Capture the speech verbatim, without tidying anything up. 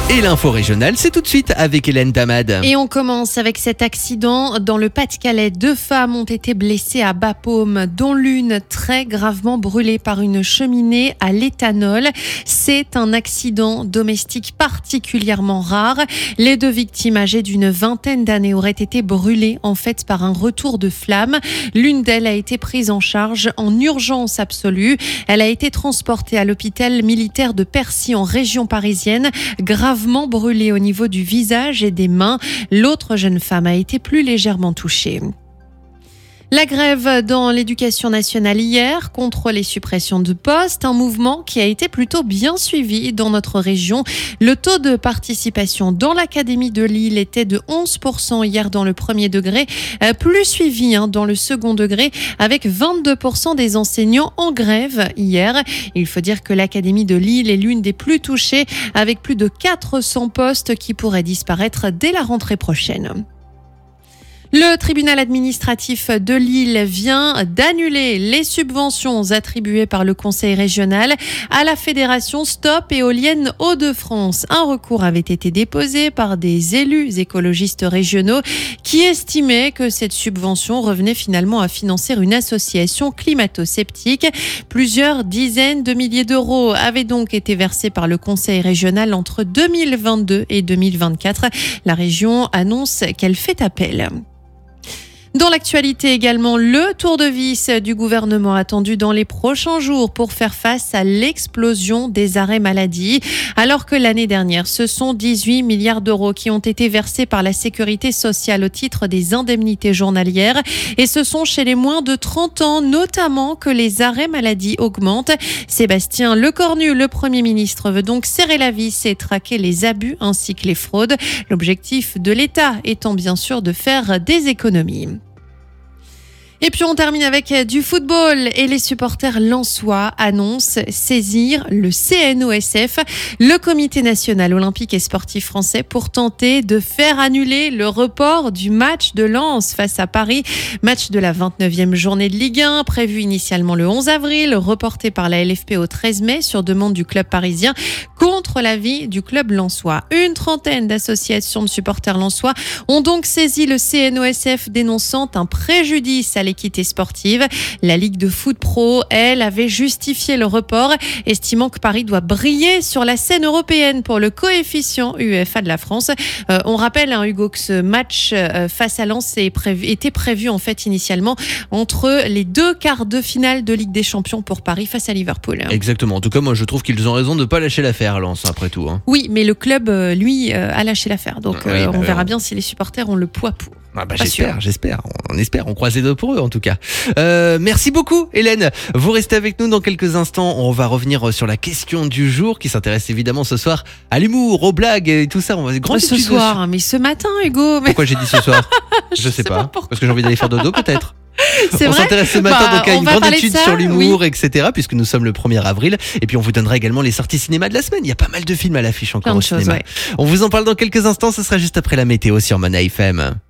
Et l'info régionale, c'est tout de suite avec Hélène Tamad. Et on commence avec cet accident dans le Pas-de-Calais. Deux femmes ont été blessées à Bapaume, dont l'une très gravement brûlée par une cheminée à l'éthanol. C'est un accident domestique particulièrement rare. Les deux victimes âgées d'une vingtaine d'années auraient été brûlées en fait par un retour de flamme. L'une d'elles a été prise en charge en urgence absolue. Elle a été transportée à l'hôpital militaire de Percy en région parisienne, gravement brûlée au niveau du visage et des mains. L'autre jeune femme a été plus légèrement touchée. La grève dans l'éducation nationale hier contre les suppressions de postes, un mouvement qui a été plutôt bien suivi dans notre région. Le taux de participation dans l'académie de Lille était de onze pour cent hier dans le premier degré, plus suivi hein, dans le second degré avec vingt-deux pour cent des enseignants en grève hier. Il faut dire que l'académie de Lille est l'une des plus touchées avec plus de quatre cents postes qui pourraient disparaître dès la rentrée prochaine. Le tribunal administratif de Lille vient d'annuler les subventions attribuées par le conseil régional à la fédération Stop Éolienne Hauts-de-France. Un recours avait été déposé par des élus écologistes régionaux qui estimaient que cette subvention revenait finalement à financer une association climato-sceptique. Plusieurs dizaines de milliers d'euros avaient donc été versés par le conseil régional entre deux mille vingt-deux et deux mille vingt-quatre. La région annonce qu'elle fait appel. Dans l'actualité également, le tour de vis du gouvernement attendu dans les prochains jours pour faire face à l'explosion des arrêts maladie. Alors que l'année dernière, ce sont dix-huit milliards d'euros qui ont été versés par la sécurité sociale au titre des indemnités journalières. Et ce sont chez les moins de trente ans notamment que les arrêts maladie augmentent. Sébastien Lecornu, le Premier ministre, veut donc serrer la vis et traquer les abus ainsi que les fraudes. L'objectif de l'État étant bien sûr de faire des économies. Et puis on termine avec du football et les supporters lensois annoncent saisir le C N O S F, le Comité national olympique et sportif français, pour tenter de faire annuler le report du match de Lens face à Paris. Match de la vingt-neuvième journée de Ligue un, prévu initialement le onze avril, reporté par la L F P au treize mai sur demande du club parisien contre l'avis du club lensois. Une trentaine d'associations de supporters lensois ont donc saisi le C N O S F dénonçant un préjudice à l'équité sportive. La Ligue de foot pro, elle, avait justifié le report, estimant que Paris doit briller sur la scène européenne pour le coefficient UEFA de la France. Euh, on rappelle, hein, Hugo, que ce match euh, face à Lens est prévu, était prévu en fait initialement entre les deux quarts de finale de Ligue des Champions pour Paris face à Liverpool. Exactement. En tout cas, moi, je trouve qu'ils ont raison de ne pas lâcher l'affaire, Lens, après tout. Hein. Oui, mais le club, euh, lui, euh, a lâché l'affaire. Donc, Oui, euh, bah, on verra on... bien si les supporters ont le poids pour. Ah bah j'espère, j'espère, on espère, on croise les doigts pour eux en tout cas. Euh, merci beaucoup Hélène, vous restez avec nous dans quelques instants, on va revenir sur la question du jour qui s'intéresse évidemment ce soir à l'humour, aux blagues et tout ça. On va grand ce soir, dessus. Mais ce matin Hugo. Mais... Pourquoi j'ai dit ce soir? Je, je sais, sais pas, pas parce que j'ai envie d'aller faire dodo peut-être. C'est on vrai s'intéresse ce matin bah, donc à une grande étude ça, sur l'humour, oui. et cetera. Puisque nous sommes le premier avril. Et puis on vous donnera également les sorties cinéma de la semaine. Il y a pas mal de films à l'affiche encore au choses, cinéma. ouais. On vous en parle dans quelques instants. Ce sera juste après la météo sur Mona F M.